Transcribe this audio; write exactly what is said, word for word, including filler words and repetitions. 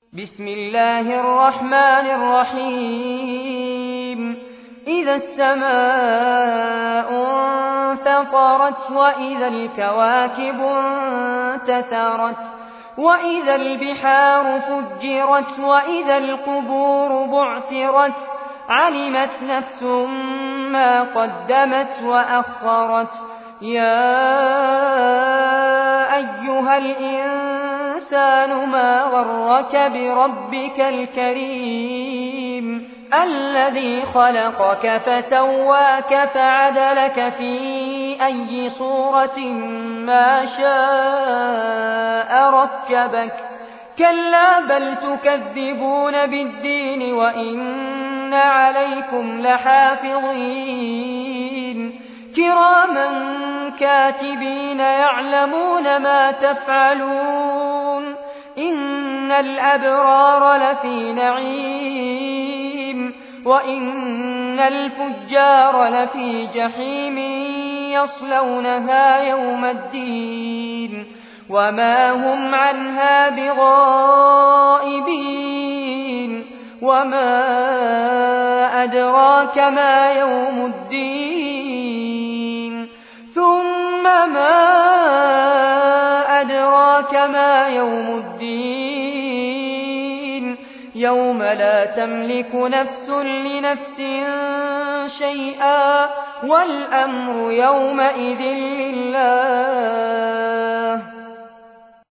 بسم الله الرحمن الرحيم إذا السماء انفطرت وإذا الكواكب انتثرت وإذا البحار فجرت وإذا القبور بعثرت علمت نفس ما قدمت وأخرت يا أيها الإنسان ما غرك بربك الكريم الذي خلقك فسواك فعدلك في أي صورة ما شاء ركبك كلا بل تكذبون بالدين وإن عليكم لحافظين كراما كاتبين يعلمون ما تفعلون إن الأبرار لفي نعيم وإن الفجار لفي جحيم يصلونها يوم الدين وما هم عنها بغائبين وما أدراك ما يوم الدين ثم ما أدراك ما يوم الدين يوم لا تملك نفس لنفس شيئا والأمر يومئذ لله